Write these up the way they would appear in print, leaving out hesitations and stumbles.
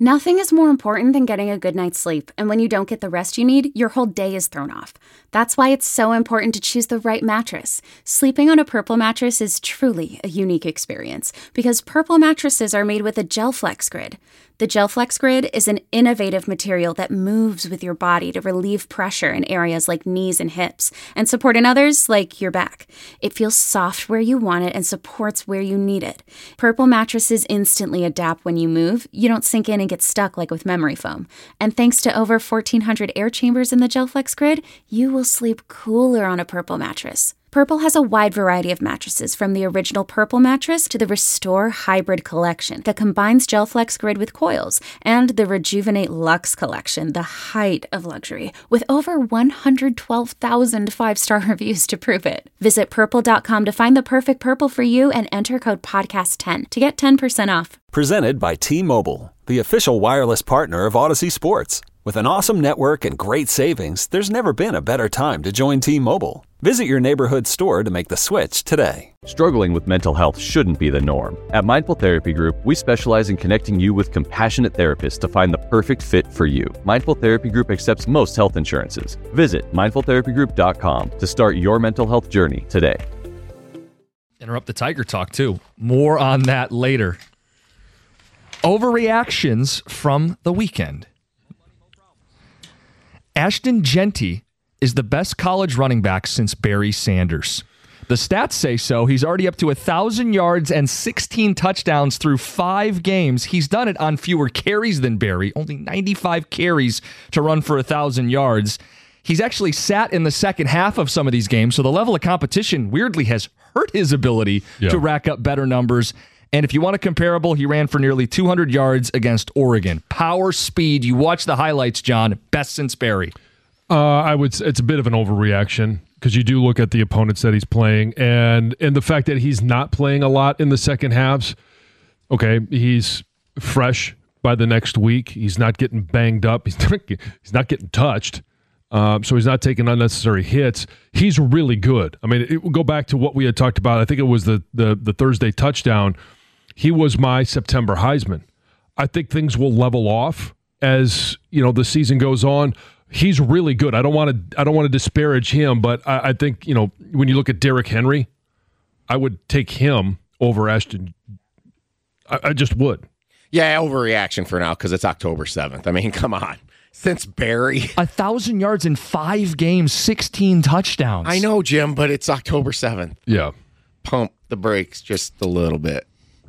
Nothing is more important than getting a good night's sleep, and when you don't get the rest you need, your whole day is thrown off. That's why it's so important to choose the right mattress. Sleeping on a Purple mattress is truly a unique experience, because Purple mattresses are made with a GelFlex Grid. The GelFlex Grid is an innovative material that moves with your body to relieve pressure in areas like knees and hips, and support in others like your back. It feels soft where you want it and supports where you need it. Purple mattresses instantly adapt when you move. You don't sink in and get stuck like with memory foam. And thanks to over 1,400 air chambers in the GelFlex Grid, you will sleep cooler on a Purple mattress. Purple has a wide variety of mattresses, from the original Purple mattress to the Restore Hybrid collection that combines GelFlex Grid with coils, and the Rejuvenate Luxe collection, the height of luxury, with over 112,000 five-star reviews to prove it. Visit purple.com to find the perfect Purple for you and enter code podcast10 to get 10% off. Presented by T-Mobile, the official wireless partner of Odyssey Sports. With an awesome network and great savings, there's never been a better time to join T-Mobile. Visit your neighborhood store to make the switch today. Struggling with mental health shouldn't be the norm. At Mindful Therapy Group, we specialize in connecting you with compassionate therapists to find the perfect fit for you. Mindful Therapy Group accepts most health insurances. Visit mindfultherapygroup.com to start your mental health journey today. Interrupt the Tiger talk, too. More on that later. Overreactions from the weekend. Ashton Jeanty is the best college running back since Barry Sanders. The stats say so. He's already up to 1,000 yards and 16 touchdowns through 5 games. He's done it on fewer carries than Barry, only 95 carries to run for 1,000 yards. He's actually sat in the second half of some of these games, so the level of competition weirdly has hurt his ability to rack up better numbers. And if you want a comparable, he ran for nearly 200 yards against Oregon. Power, speed. You watch the highlights, John. Best since Barry. I would say it's a bit of an overreaction, because you do look at the opponents that he's playing, and the fact that he's not playing a lot in the second halves. Okay, he's fresh by the next week. He's not getting banged up. He's not getting touched. So he's not taking unnecessary hits. He's really good. I mean, it will go back to what we had talked about. I think it was the Thursday touchdown. He was my September Heisman. I think things will level off as the season goes on. He's really good. I don't want to disparage him, but I think when you look at Derrick Henry, I would take him over Ashton. I just would. Yeah, overreaction for now because it's October 7th. I mean, come on. Since Barry. 1,000 yards in 5 games, 16 touchdowns. I know, Jim, but it's October 7th. Yeah. Pump the brakes just a little bit.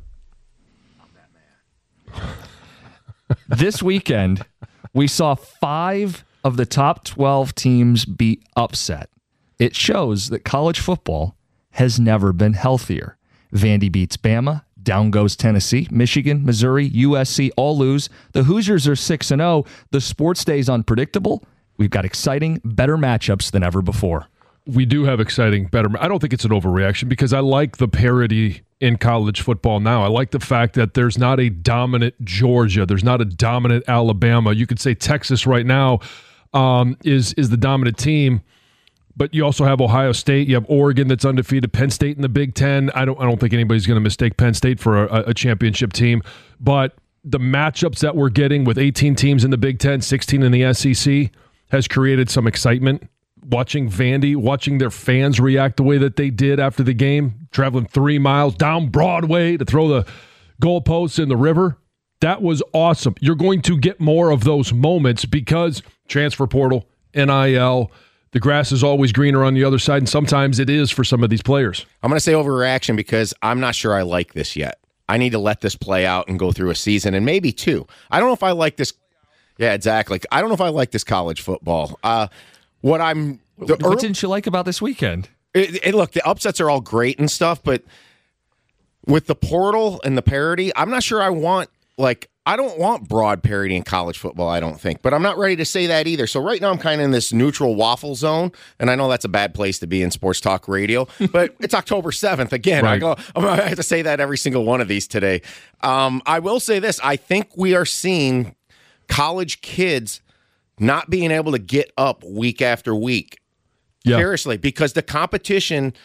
This weekend, we saw 5 of the top 12 teams be upset. It shows that college football has never been healthier. Vandy beats Bama. Down goes Tennessee, Michigan, Missouri, USC, all lose. The Hoosiers are 6-0. The sports day is unpredictable. We've got exciting, better matchups than ever before. We do have exciting, better. I don't think it's an overreaction, because I like the parity in college football now. I like the fact that there's not a dominant Georgia. There's not a dominant Alabama. You could say Texas right now is the dominant team. But you also have Ohio State. You have Oregon that's undefeated. Penn State in the Big Ten. I don't think anybody's going to mistake Penn State for a championship team. But the matchups that we're getting with 18 teams in the Big Ten, 16 in the SEC, has created some excitement. Watching Vandy, watching their fans react the way that they did after the game, traveling 3 miles down Broadway to throw the goalposts in the river. That was awesome. You're going to get more of those moments because transfer portal, NIL, the grass is always greener on the other side, and sometimes it is for some of these players. I'm going to say overreaction because I'm not sure I like this yet. I need to let this play out and go through a season and maybe 2. I don't know if I like this. Yeah, exactly. I don't know if I like this college football. What didn't you like about this weekend? Look, the upsets are all great and stuff, but with the portal and the parity, I'm not sure I don't want broad parity in college football, I don't think. But I'm not ready to say that either. So right now I'm kind of in this neutral waffle zone, and I know that's a bad place to be in sports talk radio, but it's October 7th. Again, right. I have to say that every single one of these today. I will say this. I think we are seeing college kids not being able to get up week after week. Yeah. Seriously, because the competition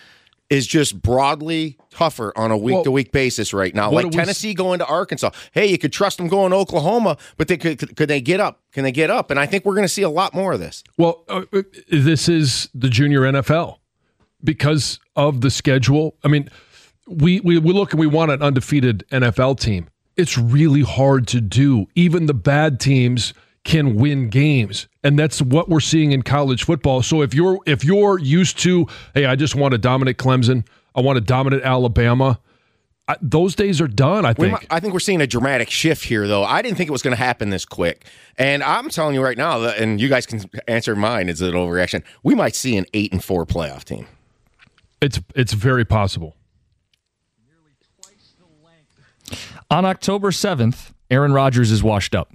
is just broadly tougher on a week-to-week basis right now. Like Tennessee going to Arkansas. Hey, you could trust them going to Oklahoma, but could they get up? Can they get up? And I think we're going to see a lot more of this. Well, this is the junior NFL because of the schedule. I mean, we look and we want an undefeated NFL team. It's really hard to do. Even the bad teams can win games, and that's what we're seeing in college football. So if you're used to, hey, I just want to dominate Clemson, I want to dominate Alabama, those days are done. I think we're seeing a dramatic shift here, though. I didn't think it was going to happen this quick, and I'm telling you right now, and you guys can answer mine. Is it an overreaction? We might see an 8-4 playoff team. It's very possible. On October 7th, Aaron Rodgers is washed up.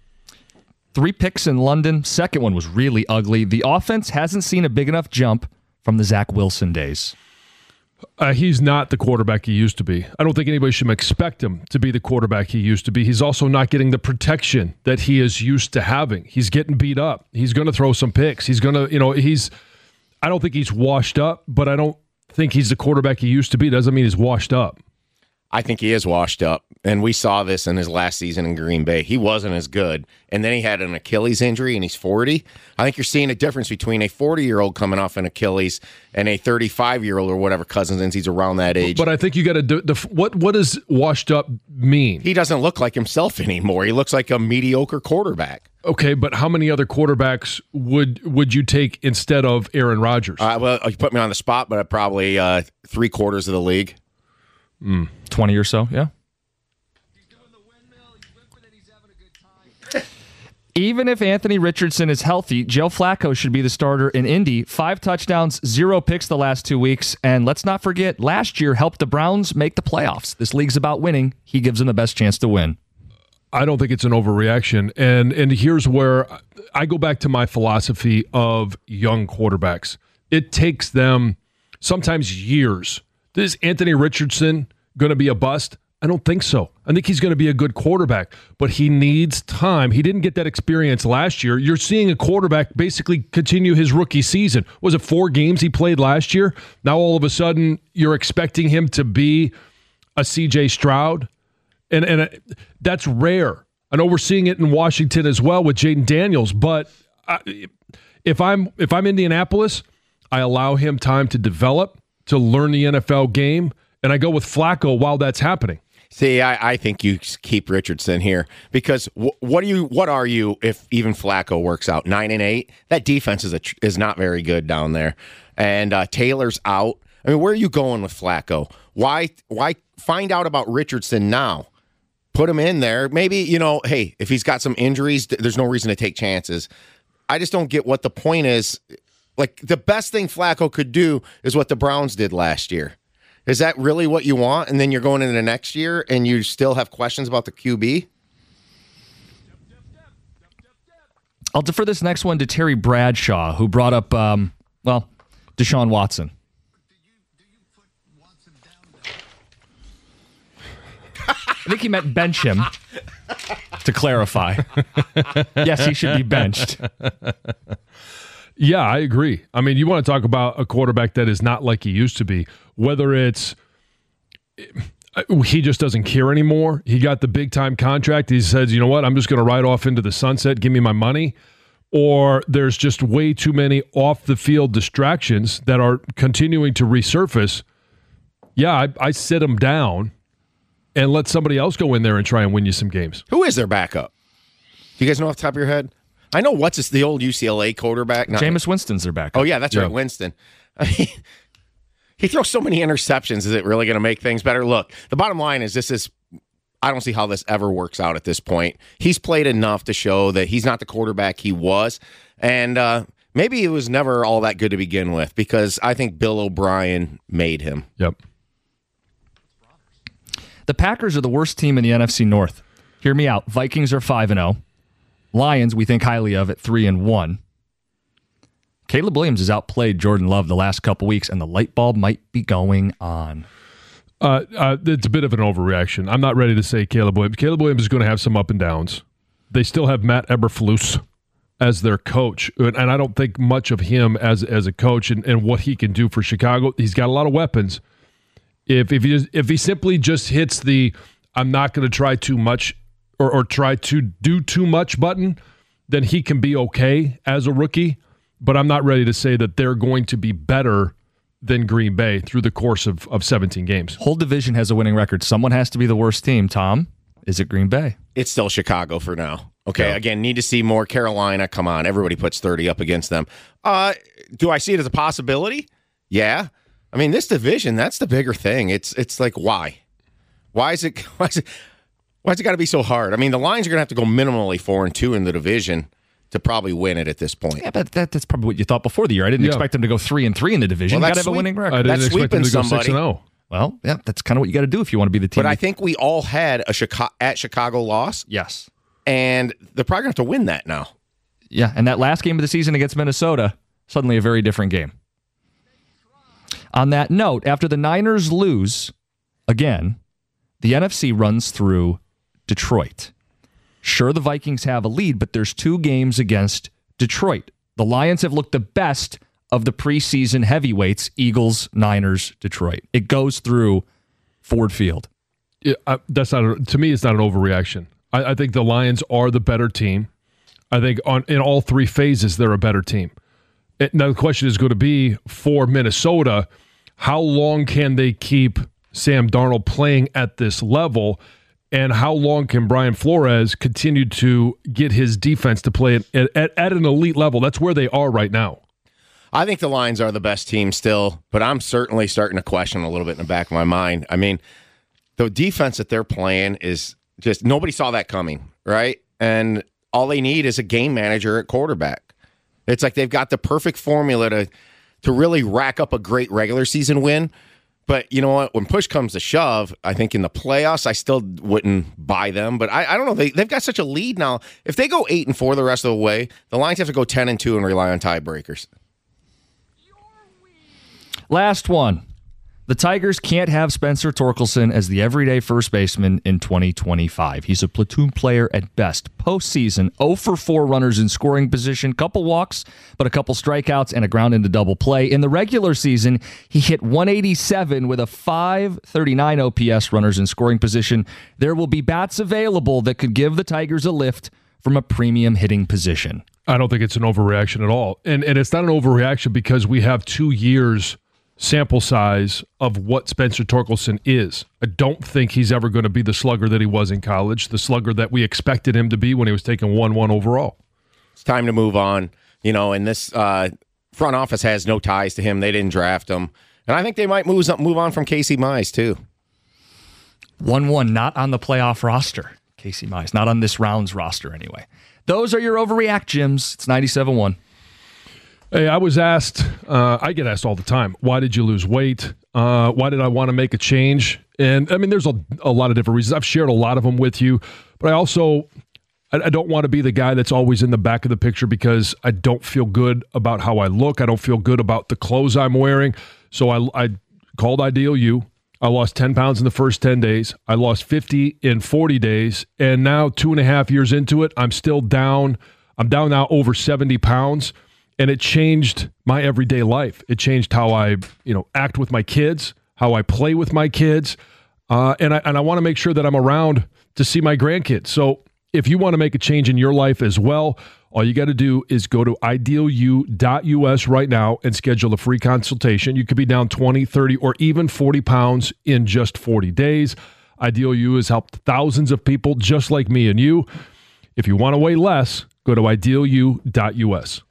3 picks in London. Second one was really ugly. The offense hasn't seen a big enough jump from the Zach Wilson days. He's not the quarterback he used to be. I don't think anybody should expect him to be the quarterback he used to be. He's also not getting the protection that he is used to having. He's getting beat up. He's going to throw some picks. He's going to, I don't think he's washed up, but I don't think he's the quarterback he used to be. Doesn't mean he's washed up. I think he is washed up, and we saw this in his last season in Green Bay. He wasn't as good, and then he had an Achilles injury, and he's 40. I think you're seeing a difference between a 40-year-old coming off an Achilles and a 35-year-old or whatever Cousins is. He's around that age. But I think you got to do what does washed up mean? He doesn't look like himself anymore. He looks like a mediocre quarterback. Okay, but how many other quarterbacks would you take instead of Aaron Rodgers? Well, you put me on the spot, but probably 3/4 of the league. 20 or so, yeah. He's doing the windmill, he's whipping it, he's having a good time. Even if Anthony Richardson is healthy, Joe Flacco should be the starter in Indy. 5 touchdowns, 0 picks the last 2 weeks. And let's not forget, last year helped the Browns make the playoffs. This league's about winning. He gives them the best chance to win. I don't think it's an overreaction. And here's where I go back to my philosophy of young quarterbacks. It takes them sometimes years. Is Anthony Richardson going to be a bust? I don't think so. I think he's going to be a good quarterback, but he needs time. He didn't get that experience last year. You're seeing a quarterback basically continue his rookie season. Was it 4 games he played last year? Now all of a sudden you're expecting him to be a C.J. Stroud, and that's rare. I know we're seeing it in Washington as well with Jaden Daniels, but if I'm Indianapolis, I allow him time to develop, to learn the NFL game, and I go with Flacco while that's happening. See, I think you keep Richardson here because what are you if even Flacco works out 9-8? That defense is not very good down there, and Taylor's out. I mean, where are you going with Flacco? Why find out about Richardson now? Put him in there. Maybe, hey, if he's got some injuries, there's no reason to take chances. I just don't get what the point is. Like, the best thing Flacco could do is what the Browns did last year. Is that really what you want? And then you're going into the next year and you still have questions about the QB? I'll defer this next one to Terry Bradshaw, who brought up, Deshaun Watson. I think he meant bench him, to clarify. Yes, he should be benched. Yeah, I agree. I mean, you want to talk about a quarterback that is not like he used to be, whether it's he just doesn't care anymore. He got the big-time contract. He says, you know what, I'm just going to ride off into the sunset, give me my money. Or there's just way too many off-the-field distractions that are continuing to resurface. Yeah, I sit him down and let somebody else go in there and try and win you some games. Who is their backup? Do you guys know off the top of your head? I know the old UCLA quarterback. Jameis Winston's their backup. Oh, yeah, that's right, Winston. I mean, he throws so many interceptions. Is it really going to make things better? Look, the bottom line is I don't see how this ever works out at this point. He's played enough to show that he's not the quarterback he was. And maybe it was never all that good to begin with because I think Bill O'Brien made him. Yep. The Packers are the worst team in the NFC North. Hear me out. Vikings are 5-0. Lions, we think highly of at 3-1. Caleb Williams has outplayed Jordan Love the last couple weeks, and the light bulb might be going on. It's a bit of an overreaction. I'm not ready to say Caleb Williams. Caleb Williams is going to have some up and downs. They still have Matt Eberflus as their coach. And I don't think much of him as a coach and what he can do for Chicago. He's got a lot of weapons. If he simply just hits the I'm not going to try too much or try to do too much button, then he can be okay as a rookie. But I'm not ready to say that they're going to be better than Green Bay through the course of 17 games. Whole division has a winning record. Someone has to be the worst team, Tom. Is it Green Bay? It's still Chicago for now. Okay, Yeah. Again, need to see more. Carolina, come on. Everybody puts 30 up against them. Do I see it as a possibility? Yeah. I mean, this division, that's the bigger thing. It's like, why? Why is it got to be so hard? I mean, the Lions are going to have to go minimally 4-2 in the division to probably win it at this point. Yeah, but that's probably what you thought before the year. I didn't expect them to go 3-3 in the division. Well, You got to have a winning record. I didn't That's expect them to go sweeping 6-0. Well, yeah, that's kind of what you got to do if you want to be the team. But I think we all had a Chicago loss, yes. and they're probably going to have to win that now. Yeah, and that last game of the season against Minnesota, suddenly a very different game. On that note, after the Niners lose again, the NFC runs through Detroit. Sure, the Vikings have a lead, but there's 2 games against Detroit. The Lions have looked the best of the preseason heavyweights, Eagles, Niners, Detroit. It goes through Ford Field. Yeah, that's not to me. It's not an overreaction. I think the Lions are the better team. I think in all 3 phases they're a better team. Now the question is going to be for Minnesota: how long can they keep Sam Darnold playing at this level, and how long can Brian Flores continue to get his defense to play at an elite level? That's where they are right now. I think the Lions are the best team still, but I'm certainly starting to question a little bit in the back of my mind. I mean, the defense that they're playing is just nobody saw that coming, right? And all they need is a game manager at quarterback. It's like they've got the perfect formula to really rack up a great regular season win. But you know what? When push comes to shove, I think in the playoffs, I still wouldn't buy them. But I don't know. They've got such a lead now. If they go 8-4 the rest of the way, the Lions have to go 10-2 and rely on tiebreakers. Last one. The Tigers can't have Spencer Torkelson as the everyday first baseman in 2025. He's a platoon player at best. Postseason, 0 for 4 runners in scoring position, couple walks, but a couple strikeouts and a ground into double play. In the regular season, he hit 187 with a 539 OPS, runners in scoring position. There will be bats available that could give the Tigers a lift from a premium hitting position. I don't think it's an overreaction at all. And it's not an overreaction because we have 2 years sample size of what Spencer Torkelson is. I don't think he's ever going to be the slugger that he was in college, the slugger that we expected him to be when he was taken 1-1 overall. It's time to move on. You know, and this front office has no ties to him. They didn't draft him. And I think they might move on from Casey Mize, too. 1-1, not on the playoff roster. Casey Mize, not on this round's roster anyway. Those are your overreact, Jims. It's 97.1. Hey, I was asked, I get asked all the time, why did you lose weight? Why did I want to make a change? And I mean, there's a lot of different reasons. I've shared a lot of them with you, but I don't want to be the guy that's always in the back of the picture because I don't feel good about how I look. I don't feel good about the clothes I'm wearing. So I called Ideal You. I lost 10 pounds in the first 10 days. I lost 50 in 40 days. And now 2.5 years into it, I'm still down. I'm down now over 70 pounds. And it changed my everyday life. It changed how I, act with my kids, how I play with my kids, and I want to make sure that I'm around to see my grandkids. So if you want to make a change in your life as well, all you got to do is go to idealu.us right now and schedule a free consultation. You could be down 20, 30, or even 40 pounds in just 40 days. Ideal U has helped thousands of people just like me and you. If you want to weigh less, go to idealu.us.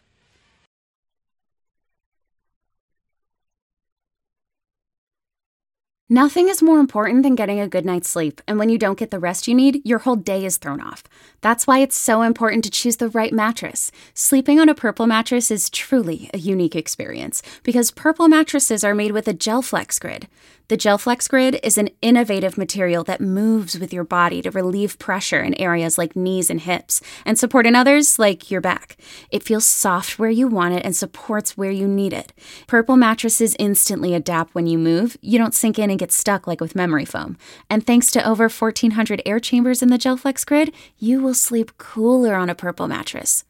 Nothing is more important than getting a good night's sleep, and when you don't get the rest you need, your whole day is thrown off. That's why it's so important to choose the right mattress. Sleeping on a Purple mattress is truly a unique experience because Purple mattresses are made with a GelFlex Grid. The GelFlex Grid is an innovative material that moves with your body to relieve pressure in areas like knees and hips and support in others like your back. It feels soft where you want it and supports where you need it. Purple mattresses instantly adapt when you move. You don't sink in and get stuck like with memory foam. And thanks to over 1,400 air chambers in the GelFlex Grid, you will sleep cooler on a Purple mattress.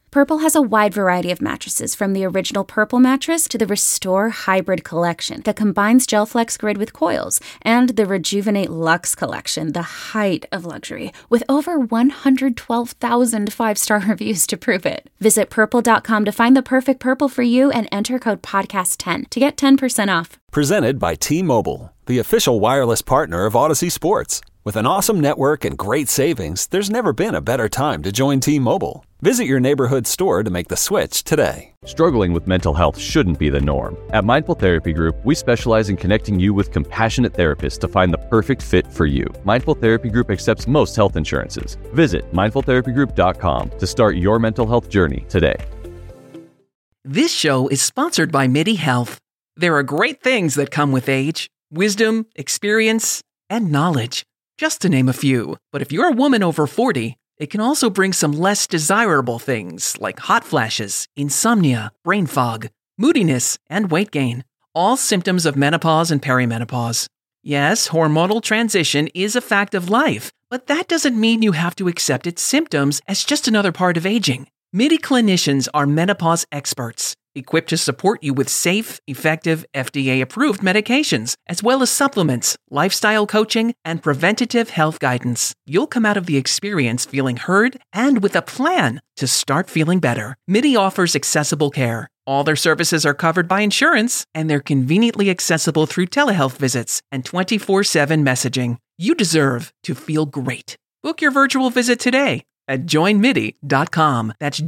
Purple has a wide variety of mattresses, from the original Purple mattress to the Restore Hybrid collection that combines GelFlex Grid with coils, and the Rejuvenate Luxe collection, the height of luxury, with over 112,000 five-star reviews to prove it. Visit purple.com to find the perfect purple for you and enter code podcast10 to get 10% off. Presented by T-Mobile, the official wireless partner of Odyssey Sports. With an awesome network and great savings, there's never been a better time to join T-Mobile. Visit your neighborhood store to make the switch today. Struggling with mental health shouldn't be the norm. At Mindful Therapy Group, we specialize in connecting you with compassionate therapists to find the perfect fit for you. Mindful Therapy Group accepts most health insurances. Visit mindfultherapygroup.com to start your mental health journey today. This show is sponsored by MIDI Health. There are great things that come with age: wisdom, experience, and knowledge, just to name a few. But if you're a woman over 40, it can also bring some less desirable things like hot flashes, insomnia, brain fog, moodiness, and weight gain. All symptoms of menopause and perimenopause. Yes, hormonal transition is a fact of life, but that doesn't mean you have to accept its symptoms as just another part of aging. MIDI clinicians are menopause experts, equipped to support you with safe, effective, FDA-approved medications, as well as supplements, lifestyle coaching, and preventative health guidance. You'll come out of the experience feeling heard and with a plan to start feeling better. MIDI offers accessible care. All their services are covered by insurance, and they're conveniently accessible through telehealth visits and 24/7 messaging. You deserve to feel great. Book your virtual visit today at joinmidi.com. That's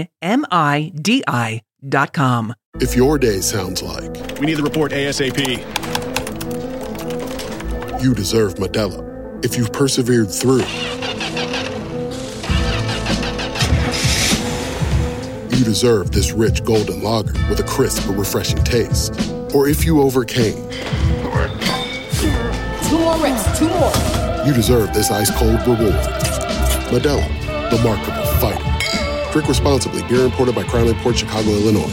joinmidi.com. If your day sounds like we need the report ASAP, you deserve Modelo. If you've persevered through, you deserve this rich golden lager with a crisp but refreshing taste. Or if you overcame, 2 more reps, 2 more. You deserve this ice cold reward. Modelo, the Remarkable Fighter. Drink responsibly. Beer imported by Crown Imports, Chicago, Illinois.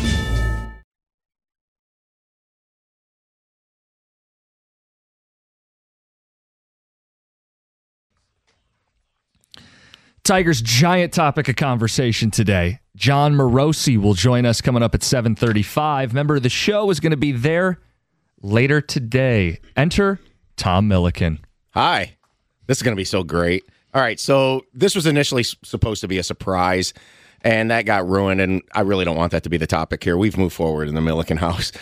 Tigers' giant topic of conversation today. John Morosi will join us coming up at 7:35. Member of the show is going to be there later today. Enter Tom Milliken. Hi. This is going to be so great. All right, so this was initially supposed to be a surprise, and that got ruined, and I really don't want that to be the topic here. We've moved forward in the Milliken house.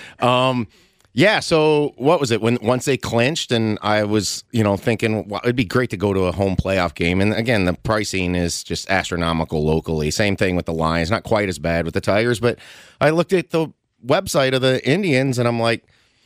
Yeah, so what was it? Once they clinched, and I was, thinking, well, it'd be great to go to a home playoff game. And again, the pricing is just astronomical locally. Same thing with the Lions. Not quite as bad with the Tigers, but I looked at the website of the Indians, and I'm like,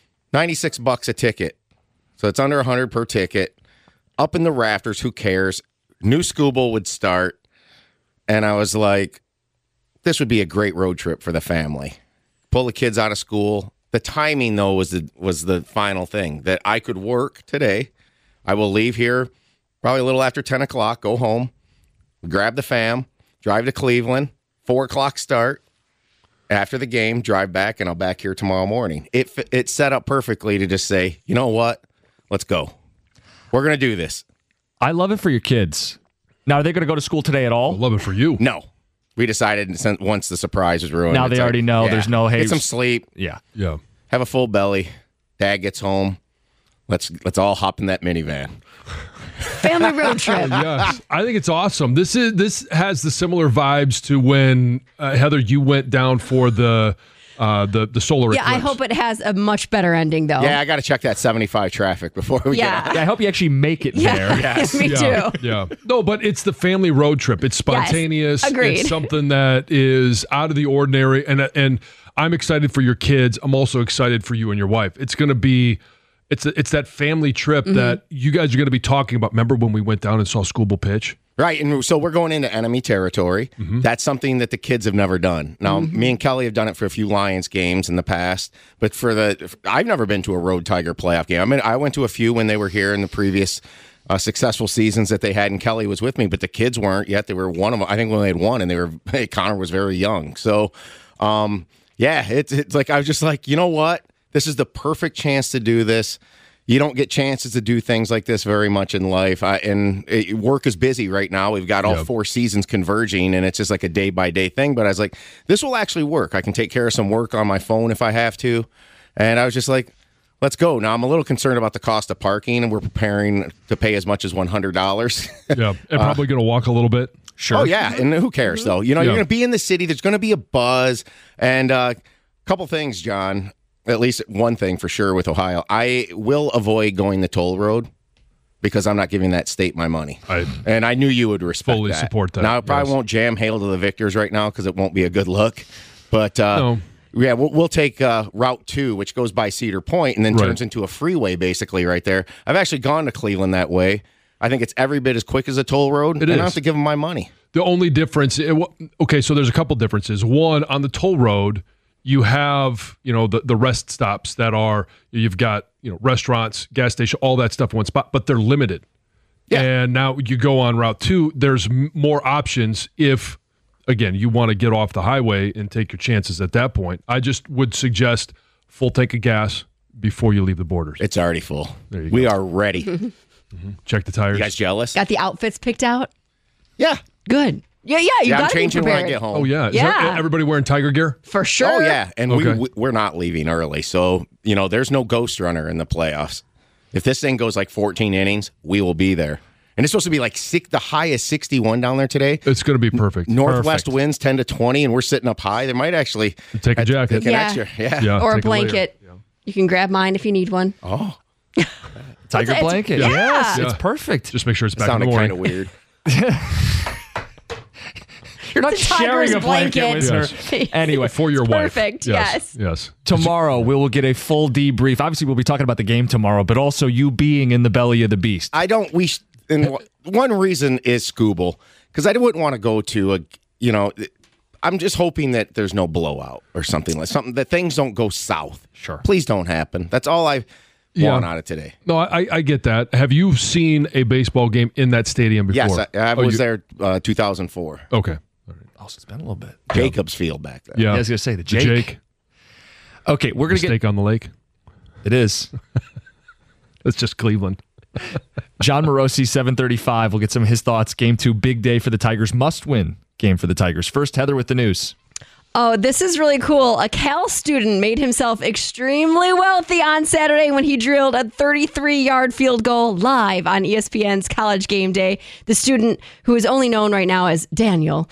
$96 a ticket. So it's under $100 per ticket. Up in the rafters, who cares? New Scooball would start, and I was like, this would be a great road trip for the family. Pull the kids out of school. The timing, though, was the final thing, that I could work today. I will leave here probably a little after 10 o'clock, go home, grab the fam, drive to Cleveland, 4 o'clock start. After the game, drive back, and I'll back here tomorrow morning. It set up perfectly to just say, you know what? Let's go. We're going to do this. I love it for your kids. Now, are they going to go to school today at all? I love it for you. No. We decided once the surprise was ruined. Now they already know there's no hay. Get some sleep. Yeah. Have a full belly. Dad gets home. Let's all hop in that minivan. Family road trip. Yes, I think it's awesome. This has the similar vibes to when Heather, you went down for the solar eclipse. Yeah, I hope it has a much better ending, though. Yeah, I got to check that 75 traffic before we get out. Yeah, I hope you actually make it there. Yes. Me too. Yeah. No, but it's the family road trip. It's spontaneous. Yes. Agreed. It's something that is out of the ordinary. And I'm excited for your kids. I'm also excited for you and your wife. It's going to be, it's that family trip that you guys are going to be talking about. Remember when we went down and saw Scooball pitch? Right, and so we're going into enemy territory. That's something that the kids have never done. Now, me and Kelly have done it for a few Lions games in the past, but I've never been to a Road Tiger playoff game. I mean, I went to a few when they were here in the previous successful seasons that they had, and Kelly was with me, but the kids weren't yet. They were one of them. I think when they had won, and Connor was very young. So, it's like I was just like, you know what? This is the perfect chance to do this. You don't get chances to do things like this very much in life. Work is busy right now. We've got all 4 seasons converging, and it's just like a day-by-day thing. But I was like, this will actually work. I can take care of some work on my phone if I have to. And I was just like, let's go. Now, I'm a little concerned about the cost of parking, and we're preparing to pay as much as $100. Yeah, and probably going to walk a little bit. Sure. Oh, yeah, and who cares, though? You're going to be in the city. There's going to be a buzz. And a couple things, John. At least one thing for sure with Ohio. I will avoid going the toll road because I'm not giving that state my money. And I knew you would respect fully that. support that. Now, I probably won't jam Hail to the Victors right now because it won't be a good look. But, yeah, we'll take Route 2, which goes by Cedar Point and then turns into a freeway basically right there. I've actually gone to Cleveland that way. I think it's every bit as quick as a toll road. I don't have to give them my money. The only difference, okay, so there's a couple differences. One, on the toll road, you have, the rest stops that are, you've got, restaurants, gas station, all that stuff in one spot, but they're limited. Yeah. And now you go on Route 2, there's more options if, again, you want to get off the highway and take your chances at that point. I just would suggest full tank of gas before you leave the borders. It's already full. There you we go. are ready. Check the tires. You guys jealous? Got the outfits picked out? Yeah. Good. Yeah, you got to be I'm changing when prepared. I get home. Oh, yeah. Is Yeah. everybody wearing Tiger gear? For sure. Oh, yeah. And Okay. we're not leaving early. So, there's no ghost runner in the playoffs. If this thing goes like 14 innings, we will be there. And it's supposed to be like the high is 61 down there today. It's going to be perfect. Northwest winds 10 to 20, and we're sitting up high. They might actually take a jacket. take an extra. Yeah. Or a take blanket. You can grab mine if you need one. Oh. Tiger blanket. Yeah. Yes, Yeah. it's perfect. Just make sure it's back in Sounded the morning. kind of weird. You're not It's a sharing tiger's a blanket with blanket. her. Anyway, For your wife. Perfect, Yes. tomorrow we will get a full debrief. Obviously, we'll be talking about the game tomorrow, but also you being in the belly of the beast. And one reason is Scooble, because I wouldn't want to go to I'm just hoping that there's no blowout or something that things don't go south. Sure. Please don't happen. That's all I want out of today. No, I get that. Have you seen a baseball game in that stadium before? Yes, I was there 2004. Okay. Oh, so it's been a little bit. Jacobs Field back then. Yeah. I was going to say the Jake. Okay, we're going to get... Steak on the lake. It is. It's just Cleveland. John Morosi, 7:35. We'll get some of his thoughts. Game 2, big day for the Tigers. Must-win game for the Tigers. First, Heather with the news. Oh, this is really cool. A Cal student made himself extremely wealthy on Saturday when he drilled a 33-yard field goal live on ESPN's College Game Day. The student, who is only known right now as Daniel,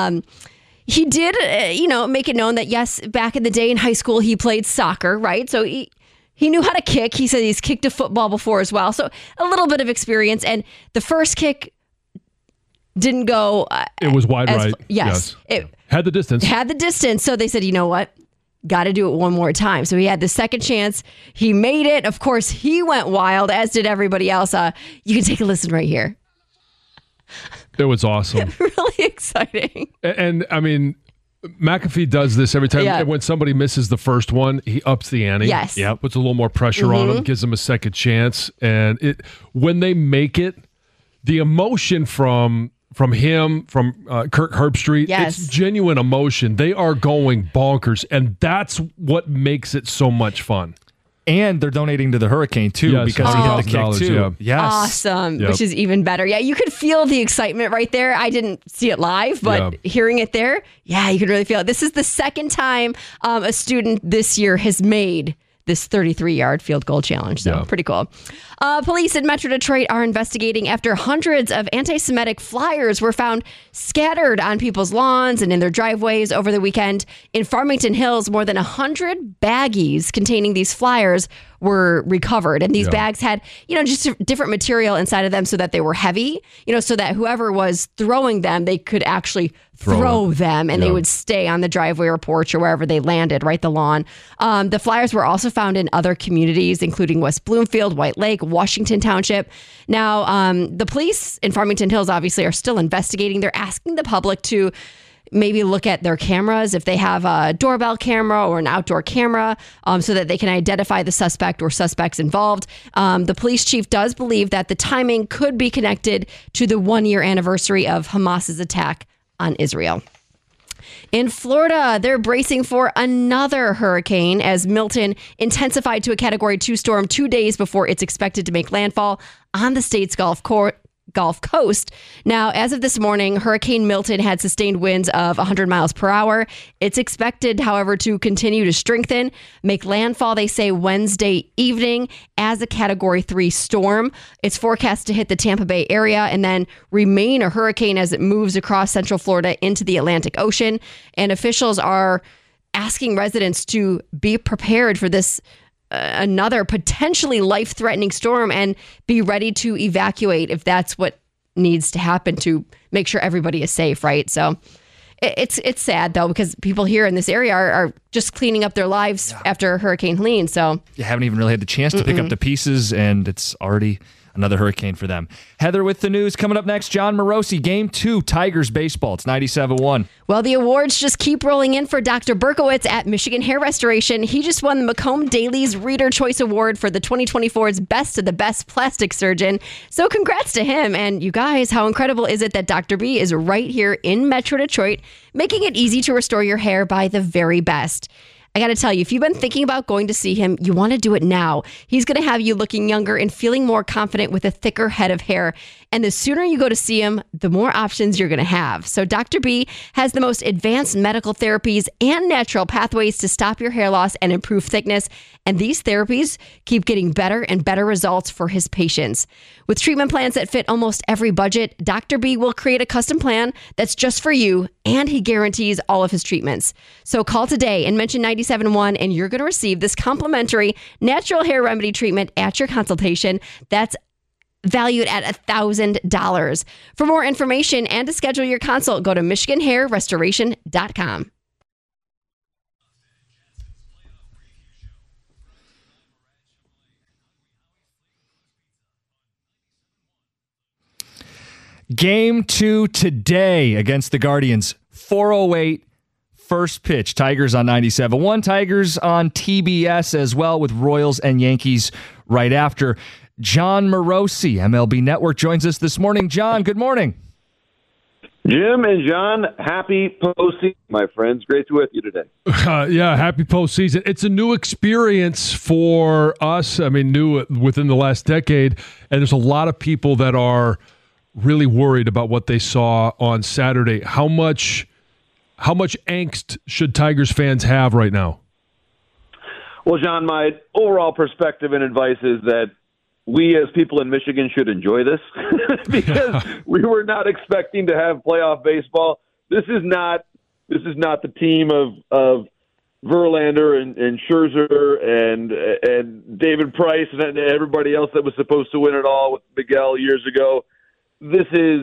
he did, make it known that, yes, back in the day in high school, he played soccer, right? So he knew how to kick. He said he's kicked a football before as well. So a little bit of experience. And the first kick didn't go. It was wide right. Yes. It had the distance. Had the distance. So they said, you know what? Got to do it one more time. So he had the second chance. He made it. Of course, he went wild, as did everybody else. You can take a listen right here. It was awesome. Really exciting. And I mean, McAfee does this every time. Yeah. When somebody misses the first one, he ups the ante. Yes. Yeah. Puts a little more pressure on him, gives him a second chance. And when they make it, the emotion from him, from Kirk Herbstreit, yes. it's genuine emotion. They are going bonkers, and that's what makes it so much fun. And they're donating to the Hurricane, too, because he hit the kick, too. Yeah. Yes. Awesome, which is even better. Yeah, you could feel the excitement right there. I didn't see it live, but hearing it there, you could really feel it. This is the second time a student this year has made this 33-yard field goal challenge. So pretty cool. Police in Metro Detroit are investigating after hundreds of anti-Semitic flyers were found scattered on people's lawns and in their driveways over the weekend. In Farmington Hills, more than 100 baggies containing these flyers were recovered. And these bags had, just different material inside of them so that they were heavy, so that whoever was throwing them, they could actually throw them and they would stay on the driveway or porch or wherever they landed, right, the lawn. The flyers were also found in other communities, including West Bloomfield, White Lake, Washington Township. Now, the police in Farmington Hills obviously are still investigating. They're asking the public to maybe look at their cameras if they have a doorbell camera or an outdoor camera so that they can identify the suspect or suspects involved. The police chief does believe that the timing could be connected to the 1-year anniversary of Hamas's attack on Israel. In Florida, they're bracing for another hurricane as Milton intensified to a Category 2 storm 2 days before it's expected to make landfall on the state's Gulf Coast. Now, as of this morning, Hurricane Milton had sustained winds of 100 miles per hour. It's expected, however, to continue to strengthen, make landfall, they say, Wednesday evening as a Category 3 storm. It's forecast to hit the Tampa Bay area and then remain a hurricane as it moves across central Florida into the Atlantic Ocean. And officials are asking residents to be prepared for this another potentially life-threatening storm and be ready to evacuate if that's what needs to happen to make sure everybody is safe, right? So it's sad, though, because people here in this area are just cleaning up their lives after Hurricane Helene. So you haven't even really had the chance to pick up the pieces, and it's already another hurricane for them. Heather with the news. Coming up next, John Morosi, Game 2, Tigers baseball. It's 97-1. Well, the awards just keep rolling in for Dr. Berkowitz at Michigan Hair Restoration. He just won the Macomb Daily's Reader Choice Award for the 2024's Best of the Best Plastic Surgeon. So congrats to him. And you guys, how incredible is it that Dr. B is right here in Metro Detroit, making it easy to restore your hair by the very best. I got to tell you, if you've been thinking about going to see him, you want to do it now. He's going to have you looking younger and feeling more confident with a thicker head of hair. And the sooner you go to see him, the more options you're going to have. So Dr. B has the most advanced medical therapies and natural pathways to stop your hair loss and improve thickness. And these therapies keep getting better and better results for his patients. With treatment plans that fit almost every budget, Dr. B will create a custom plan that's just for you, and he guarantees all of his treatments. So call today and mention 97.1, and you're going to receive this complimentary natural hair remedy treatment at your consultation. That's valued at $1,000. For more information and to schedule your consult, go to MichiganHairRestoration.com. Game 2 today against the Guardians. 4:08 first pitch. Tigers on 97.1. Tigers on TBS as well, with Royals and Yankees right after. John Morosi, MLB Network, joins us this morning. John, good morning. Jim and John, happy postseason, my friends. Great to be with you today. Yeah, happy postseason. It's a new experience for us. I mean, new within the last decade, and there's a lot of people that are really worried about what they saw on Saturday. How much angst should Tigers fans have right now? Well, John, my overall perspective and advice is that we as people in Michigan should enjoy this because we were not expecting to have playoff baseball. This is not the team of Verlander and Scherzer and David Price and everybody else that was supposed to win it all with Miguel years ago. This is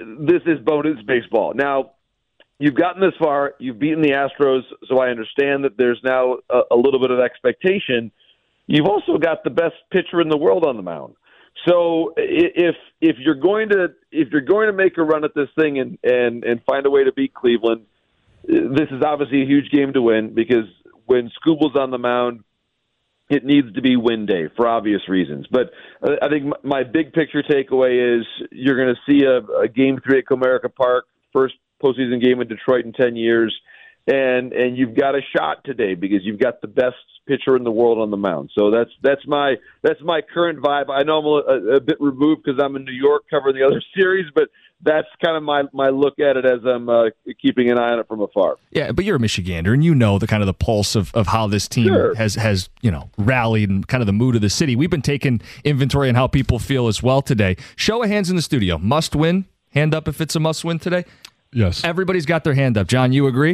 bonus baseball. Now, you've gotten this far. You've beaten the Astros, so I understand that there's now a little bit of expectation. You've also got the best pitcher in the world on the mound. So if you're going to make a run at this thing and find a way to beat Cleveland, this is obviously a huge game to win because when Skubal's on the mound, it needs to be win day for obvious reasons. But I think my big picture takeaway is you're going to see a Game 3 at Comerica Park, first postseason game in Detroit in 10 years, and you've got a shot today because you've got the best pitcher in the world on the mound. So that's my current vibe. I know I'm a bit removed because I'm in New York covering the other series, but that's kind of my look at it as I'm keeping an eye on it from afar. Yeah, but you're a Michigander, and you know the kind of the pulse of how this team has rallied and kind of the mood of the city. We've been taking inventory on how people feel as well today. Show of hands in the studio. Must win. Hand up if it's a must win today. Yes. Everybody's got their hand up. John, you agree?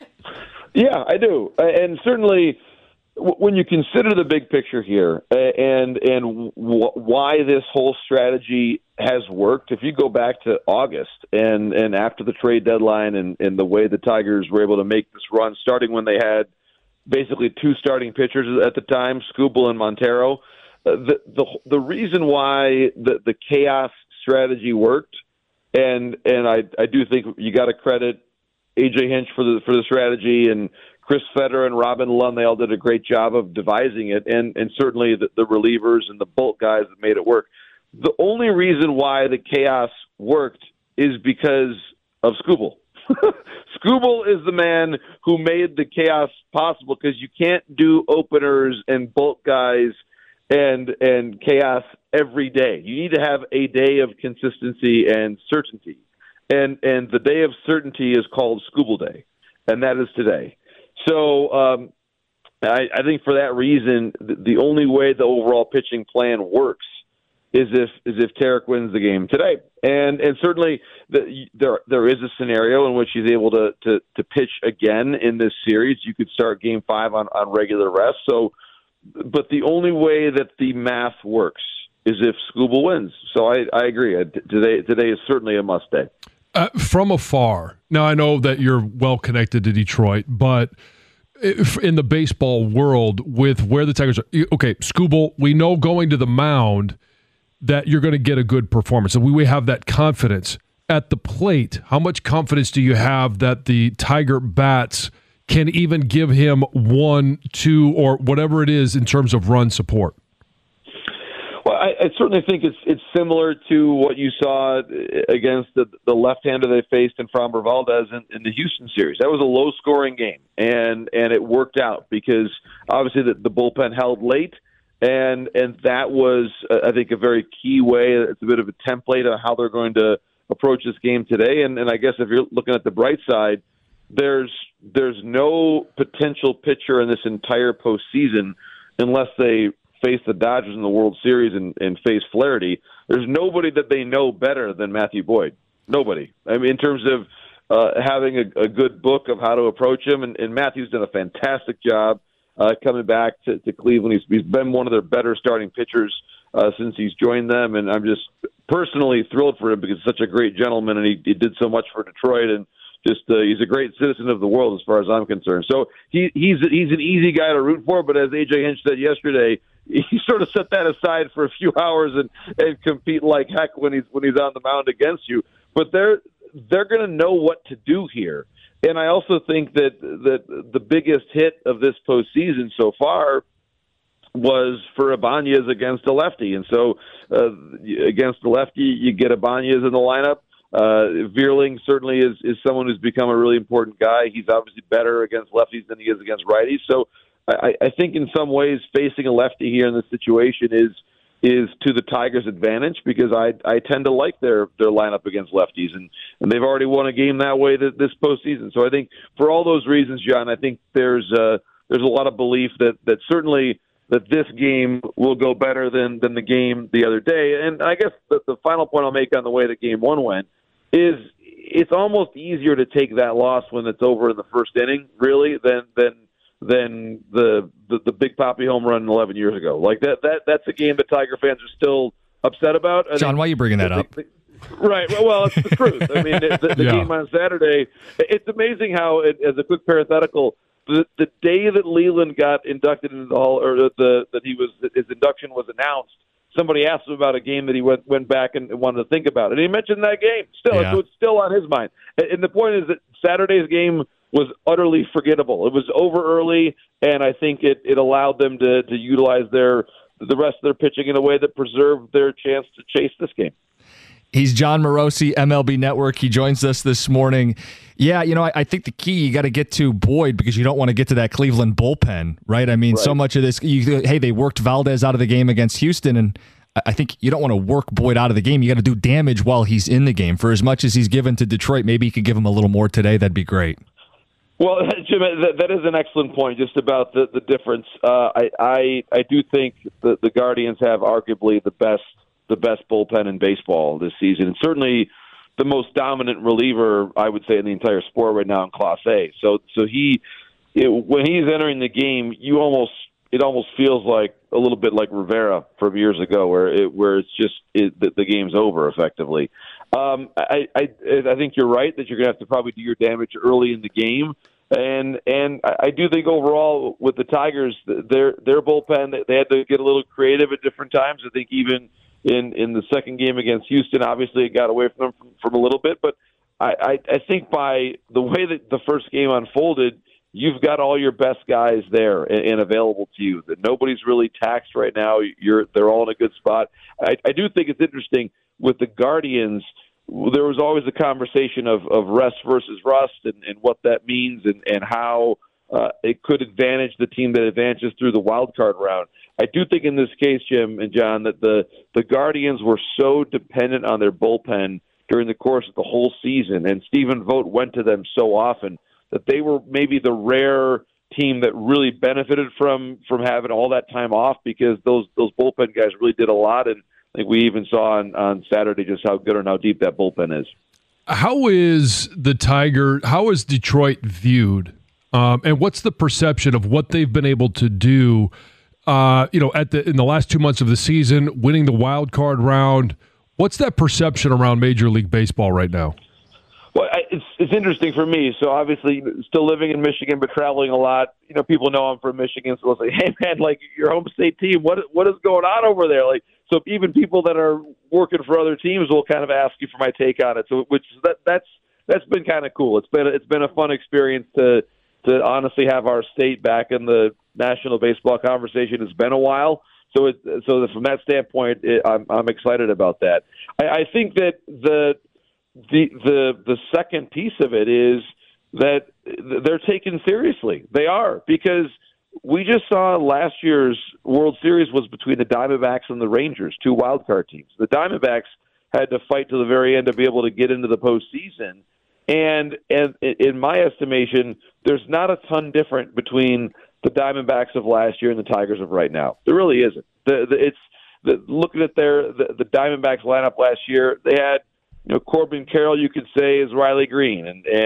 Yeah, I do. And certainly when you consider the big picture here and why this whole strategy has worked, if you go back to August and after the trade deadline and the way the Tigers were able to make this run, starting when they had basically two starting pitchers at the time, Skubal and Montero, the reason why the chaos strategy worked, and I do think you got to credit A.J. Hinch for the strategy, and Chris Fetter and Robin Lund, they all did a great job of devising it, and certainly the relievers and the bulk guys that made it work. The only reason why the chaos worked is because of Skubal. Skubal is the man who made the chaos possible, because you can't do openers and bulk guys and chaos every day. You need to have a day of consistency and certainty. And the day of certainty is called Skubal Day, and that is today. So I think for that reason, the only way the overall pitching plan works is if Tarek wins the game today. And certainly there is a scenario in which he's able to pitch again in this series. You could start Game 5 on regular rest. So, but the only way that the math works is if Skubal wins. So I agree. Today is certainly a must day. From afar, now I know that you're well connected to Detroit, but in the baseball world, with where the Tigers are, okay, Skubal, we know going to the mound that you're going to get a good performance, and we have that confidence. At the plate, how much confidence do you have that the Tiger bats can even give him 1, 2, or whatever it is in terms of run support? Well, I certainly think it's similar to what you saw against the left-hander they faced in Framber Valdez in the Houston series. That was a low-scoring game, and it worked out because obviously the bullpen held late, and that was, I think, a very key way. It's a bit of a template on how they're going to approach this game today. And I guess if you're looking at the bright side, there's no potential pitcher in this entire postseason unless they face the Dodgers in the World Series and face Flaherty. There's nobody that they know better than Matthew Boyd. Nobody. I mean, in terms of having a good book of how to approach him, and Matthew's done a fantastic job coming back to Cleveland. He's been one of their better starting pitchers since he's joined them, and I'm just personally thrilled for him because he's such a great gentleman, and he did so much for Detroit, and just he's a great citizen of the world as far as I'm concerned. So he's an easy guy to root for, but as A.J. Hinch said yesterday, he sort of set that aside for a few hours and compete like heck when he's on the mound against you. But they're going to know what to do here. And I also think that the biggest hit of this postseason so far was for Ibanez against a lefty. And so against the lefty, you get Ibanez in the lineup. Vierling certainly is someone who's become a really important guy. He's obviously better against lefties than he is against righties. So I think in some ways facing a lefty here in this situation is to the Tigers' advantage because I tend to like their lineup against lefties, and they've already won a game that way this postseason. So I think for all those reasons, John, I think there's a lot of belief that certainly that this game will go better than the game the other day. And I guess the final point I'll make on the way that Game 1 went is it's almost easier to take that loss when it's over in the first inning, really, than the Big Papi home run 11 years ago. Like that's a game that Tiger fans are still upset about. John, why are you bringing that up? Right. Well, it's the truth. I mean, the game on Saturday, it's amazing how, as a quick parenthetical, the day that Leland got inducted into the Hall, or his induction was announced, somebody asked him about a game that he went back and wanted to think about, and he mentioned that game. Still, so it's still on his mind. And the point is that Saturday's game was utterly forgettable. It was over early, and I think it allowed them to utilize the rest of their pitching in a way that preserved their chance to chase this game. He's John Morosi, MLB Network. He joins us this morning. Yeah, I think the key, you got to get to Boyd because you don't want to get to that Cleveland bullpen, right? I mean, so much of this, they worked Valdez out of the game against Houston, and I think you don't want to work Boyd out of the game. You got to do damage while he's in the game. For as much as he's given to Detroit, maybe you could give him a little more today. That'd be great. Well, Jim, that is an excellent point just about the difference. I do think the Guardians have arguably the best bullpen in baseball this season, and certainly the most dominant reliever, I would say, in the entire sport right now in Class A. So when he's entering the game, it almost feels like a little bit like Rivera from years ago, where it's just the game's over effectively. I think you're right that you're going to have to probably do your damage early in the game. And I do think overall with the Tigers, their bullpen, they had to get a little creative at different times. I think even in the second game against Houston, obviously it got away from them from a little bit. But I think by the way that the first game unfolded, you've got all your best guys there and available to you. That nobody's really taxed right now. They're all in a good spot. I do think it's interesting with the Guardians. there was always a conversation of rest versus rust and what that means and how it could advantage the team that advances through the wild card round. I do think in this case, Jim and John, that the Guardians were so dependent on their bullpen during the course of the whole season, and Stephen Vogt went to them so often that they were maybe the rare team that really benefited from having all that time off, because those bullpen guys really did a lot. And I think we even saw on Saturday just how good and how deep that bullpen is. How is Detroit viewed? And what's the perception of what they've been able to do, in the last 2 months of the season, winning the wild card round? What's that perception around Major League Baseball right now? Well, it's interesting for me. So obviously, still living in Michigan, but traveling a lot. People know I'm from Michigan, so they'll say, "Hey, man, like your home state team, what is going on over there?" Like, so even people that are working for other teams will kind of ask you for my take on it. So, that's been kind of cool. It's been a fun experience to honestly have our state back in the national baseball conversation. It's been a while. So from that standpoint, I'm excited about that. I think that the second piece of it is that they're taken seriously. They are, because we just saw last year's World Series was between the Diamondbacks and the Rangers, two wild card teams. The Diamondbacks had to fight to the very end to be able to get into the postseason. And in my estimation, there's not a ton different between the Diamondbacks of last year and the Tigers of right now. There really isn't. Looking at the Diamondbacks lineup last year, they had Corbin Carroll, you could say, is Riley Green,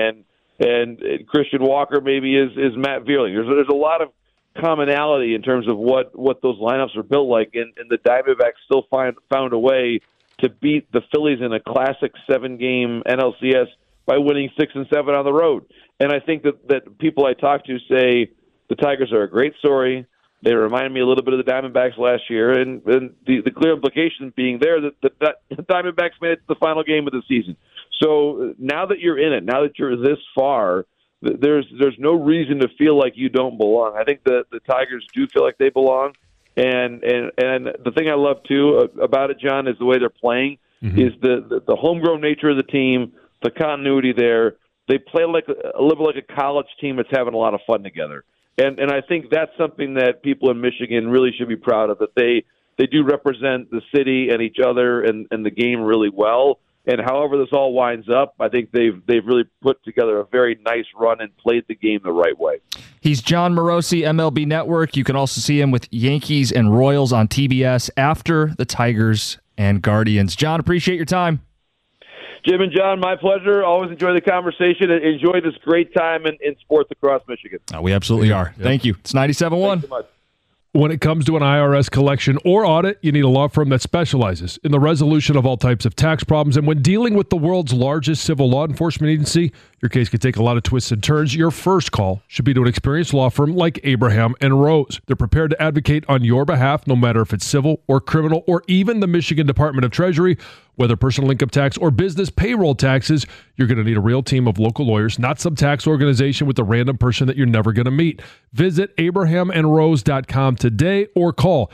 and Christian Walker maybe is Matt Vierling. There's a lot of commonality in terms of what those lineups are built like, and the Diamondbacks still found a way to beat the Phillies in a classic 7-game NLCS by winning 6 and 7 on the road. And I think that people I talk to say the Tigers are a great story. They remind me a little bit of the Diamondbacks last year, and the clear implication being there that the Diamondbacks made it to the final game of the season. So now that you're in it, now that you're this far, there's no reason to feel like you don't belong. I think the Tigers do feel like they belong, and the thing I love too about it, John, is the way they're playing. Mm-hmm. Is the homegrown nature of the team, the continuity there. They play like a little bit like a college team that's having a lot of fun together. And I think that's something that people in Michigan really should be proud of, that they do represent the city and each other and the game really well. And however this all winds up, I think they've really put together a very nice run and played the game the right way. He's John Morosi, MLB Network. You can also see him with Yankees and Royals on TBS after the Tigers and Guardians. John, appreciate your time. Jim and John, my pleasure. Always enjoy the conversation and enjoy this great time in sports across Michigan. We absolutely are. Yep. Thank you. It's 97.1. Thanks so much. When it comes to an IRS collection or audit, you need a law firm that specializes in the resolution of all types of tax problems. And when dealing with the world's largest civil law enforcement agency, your case could take a lot of twists and turns. Your first call should be to an experienced law firm like Abraham and Rose. They're prepared to advocate on your behalf, no matter if it's civil or criminal or even the Michigan Department of Treasury. Whether personal income tax or business payroll taxes, you're going to need a real team of local lawyers, not some tax organization with a random person that you're never going to meet. Visit abrahamandrose.com today or call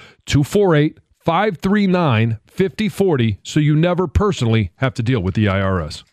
248-539-5040 so you never personally have to deal with the IRS.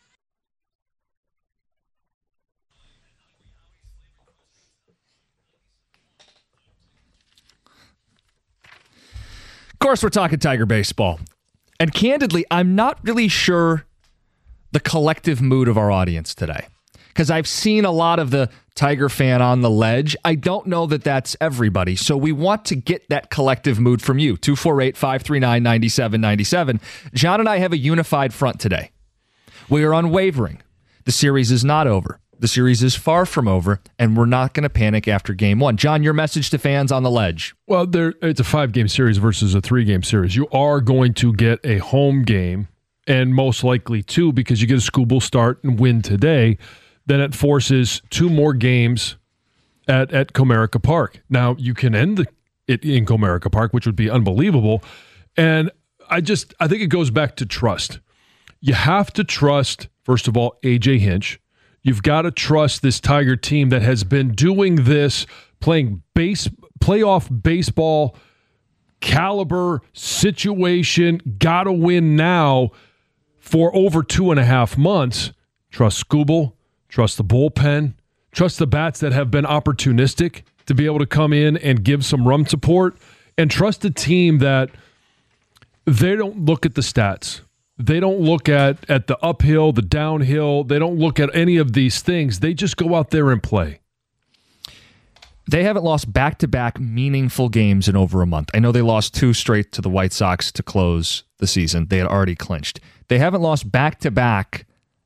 Of course, we're talking Tiger baseball. And candidly, I'm not really sure the collective mood of our audience today, because I've seen a lot of the Tiger fan on the ledge. I don't know that that's everybody. So we want to get that collective mood from you. 248-539-9797. John and I have a unified front today. We are unwavering. The series is not over. The series is far from over, and we're not going to panic after game one. John, your message to fans on the ledge. Well, it's a 5-game series versus a 3-game series. You are going to get a home game, and most likely 2, because you get a Scooball start and win today. Then it forces 2 more games at Comerica Park. Now, you can end it in Comerica Park, which would be unbelievable. And I think it goes back to trust. You have to trust, first of all, A.J. Hinch. You've got to trust this Tiger team that has been doing this, playing playoff baseball, caliber situation, got to win now for over 2.5 months. Trust Skubal, trust the bullpen, trust the bats that have been opportunistic to be able to come in and give some run support, and trust a team that they don't look at the stats. They don't look at the uphill, the downhill. They don't look at any of these things. They just go out there and play. They haven't lost back-to-back meaningful games in over a month. I know they lost 2 straight to the White Sox to close the season. They had already clinched. They haven't lost back-to-back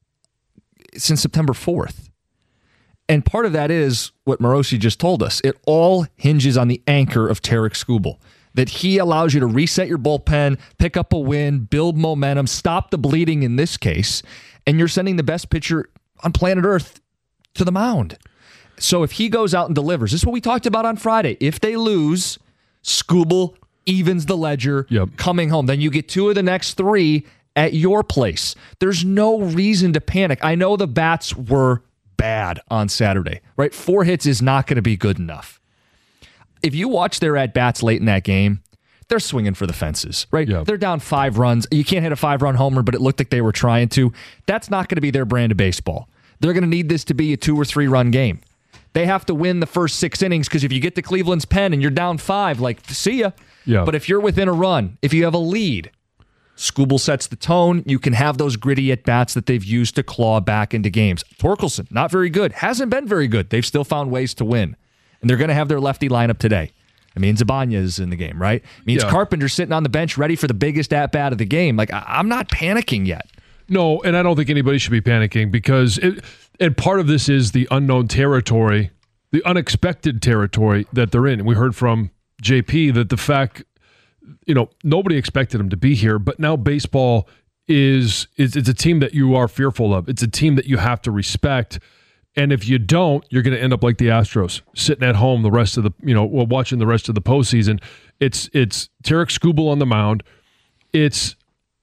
since September 4th. And part of that is what Morosi just told us. It all hinges on the anchor of Tarik Skubal, that he allows you to reset your bullpen, pick up a win, build momentum, stop the bleeding in this case, and you're sending the best pitcher on planet Earth to the mound. So if he goes out and delivers, this is what we talked about on Friday. If they lose, Skubal evens the ledger coming home. Then you get 2 of the next 3 at your place. There's no reason to panic. I know the bats were bad on Saturday, right? 4 hits is not going to be good enough. If you watch their at-bats late in that game, they're swinging for the fences, right? Yep. They're down 5 runs. You can't hit a 5-run homer, but it looked like they were trying to. That's not going to be their brand of baseball. They're going to need this to be a 2 or 3 run game. They have to win the first 6 innings, because if you get to Cleveland's pen and you're down 5, like, see ya. Yeah. But if you're within a run, if you have a lead, Skubal sets the tone. You can have those gritty at-bats that they've used to claw back into games. Torkelson, not very good. Hasn't been very good. They've still found ways to win. And they're going to have their lefty lineup today. It means Ibanez in the game, right? It means Carpenter sitting on the bench ready for the biggest at-bat of the game. Like, I'm not panicking yet. No, and I don't think anybody should be panicking, because and part of this is the unknown territory, the unexpected territory that they're in. And we heard from JP that the fact, nobody expected him to be here, but now baseball it's a team that you are fearful of. It's a team that you have to respect. And if you don't, you're going to end up like the Astros, sitting at home the rest of the, watching the rest of the postseason. It's Tarik Skubal on the mound. It's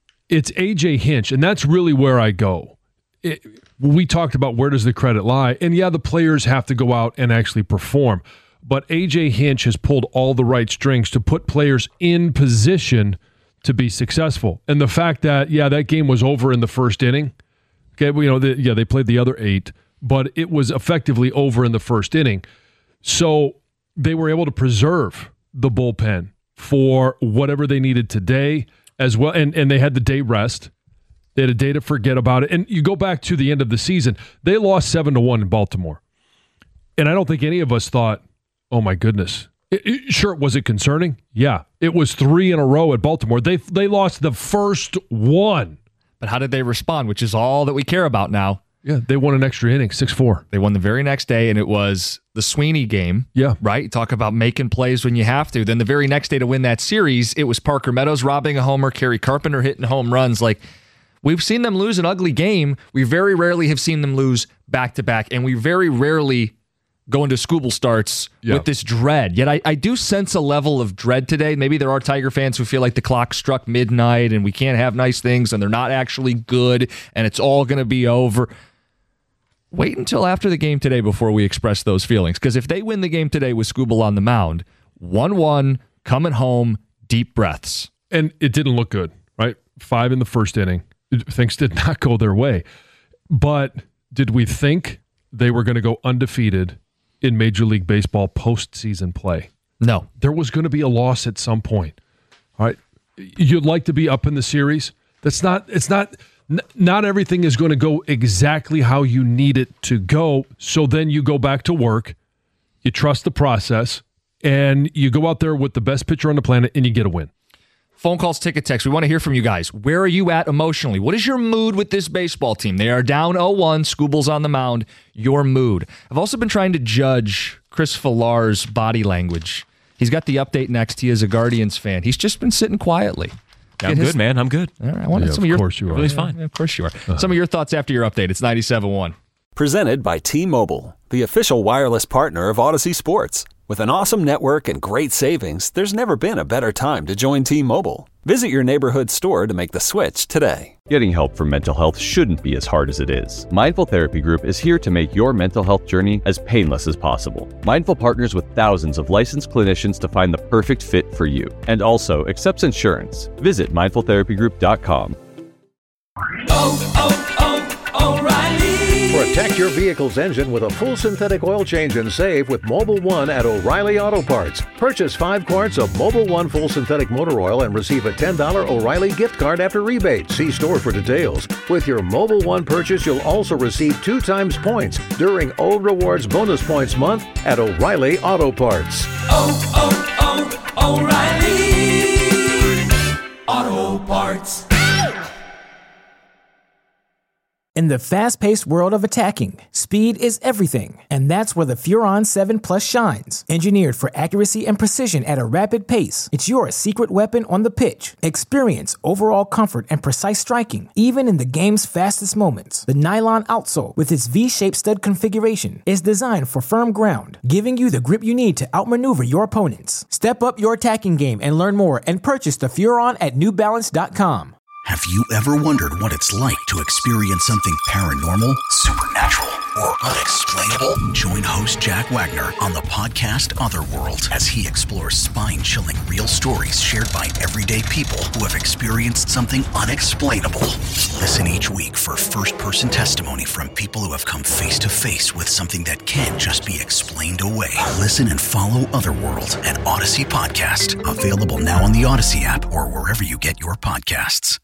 AJ Hinch, and that's really where I go. We talked about where does the credit lie, and the players have to go out and actually perform. But AJ Hinch has pulled all the right strings to put players in position to be successful. And the fact that, that game was over in the first inning. Okay, they played the other 8, but it was effectively over in the first inning. So they were able to preserve the bullpen for whatever they needed today as well. And they had the day rest. They had a day to forget about it. And you go back to the end of the season, they lost 7-1 in Baltimore. And I don't think any of us thought, oh my goodness. Sure, was it concerning? Yeah. It was 3 in a row at Baltimore. They lost the first one. But how did they respond, which is all that we care about now? Yeah, they won an extra inning, 6-4. They won the very next day, and it was the Sweeney game. Yeah. Right? You talk about making plays when you have to. Then the very next day to win that series, it was Parker Meadows robbing a homer, Kerry Carpenter hitting home runs. Like, we've seen them lose an ugly game. We very rarely have seen them lose back-to-back, and we very rarely go into Skubal starts with this dread. Yet I do sense a level of dread today. Maybe there are Tiger fans who feel like the clock struck midnight and we can't have nice things and they're not actually good and it's all going to be over. Wait until after the game today before we express those feelings. Because if they win the game today with Skubal on the mound, 1-1, coming home, deep breaths. And it didn't look good, right? 5 in the first inning. Things did not go their way. But did we think they were going to go undefeated in Major League Baseball postseason play? No. There was going to be a loss at some point. All right. You'd like to be up in the series. Not everything is going to go exactly how you need it to go. So then you go back to work, you trust the process, and you go out there with the best pitcher on the planet and you get a win. Phone calls, ticket text. We want to hear from you guys. Where are you at emotionally? What is your mood with this baseball team? They are down 0-1. Skubal's on the mound. Your mood. I've also been trying to judge Chris Villar's body language. He's got the update next. He is a Guardians fan. He's just been sitting quietly. I'm good, man. I'm good. All right, I wanted some of your. Of course you are. Really fine. Yeah, of course you are. Some of your thoughts after your update. It's 97.1. Presented by T-Mobile, the official wireless partner of Odyssey Sports. With an awesome network and great savings, there's never been a better time to join T-Mobile. Visit your neighborhood store to make the switch today. Getting help for mental health shouldn't be as hard as it is. Mindful Therapy Group is here to make your mental health journey as painless as possible. Mindful partners with thousands of licensed clinicians to find the perfect fit for you, and also accepts insurance. Visit mindfultherapygroup.com. O'Reilly. Protect your vehicle's engine with a full synthetic oil change and save with Mobil 1 at O'Reilly Auto Parts. Purchase 5 quarts of Mobil 1 full synthetic motor oil and receive a $10 O'Reilly gift card after rebate. See store for details. With your Mobil 1 purchase, you'll also receive 2 times points during Old Rewards Bonus Points Month at O'Reilly Auto Parts. O'Reilly Auto Parts. In the fast-paced world of attacking, speed is everything, and that's where the Furon 7 Plus shines. Engineered for accuracy and precision at a rapid pace, it's your secret weapon on the pitch. Experience overall comfort and precise striking, even in the game's fastest moments. The nylon outsole, with its V-shaped stud configuration, is designed for firm ground, giving you the grip you need to outmaneuver your opponents. Step up your attacking game and learn more and purchase the Furon at NewBalance.com. Have you ever wondered what it's like to experience something paranormal, supernatural, or unexplainable? Join host Jack Wagner on the podcast Otherworld as he explores spine-chilling real stories shared by everyday people who have experienced something unexplainable. Listen each week for first-person testimony from people who have come face-to-face with something that can't just be explained away. Listen and follow Otherworld, an Odyssey podcast. Available now on the Odyssey app or wherever you get your podcasts.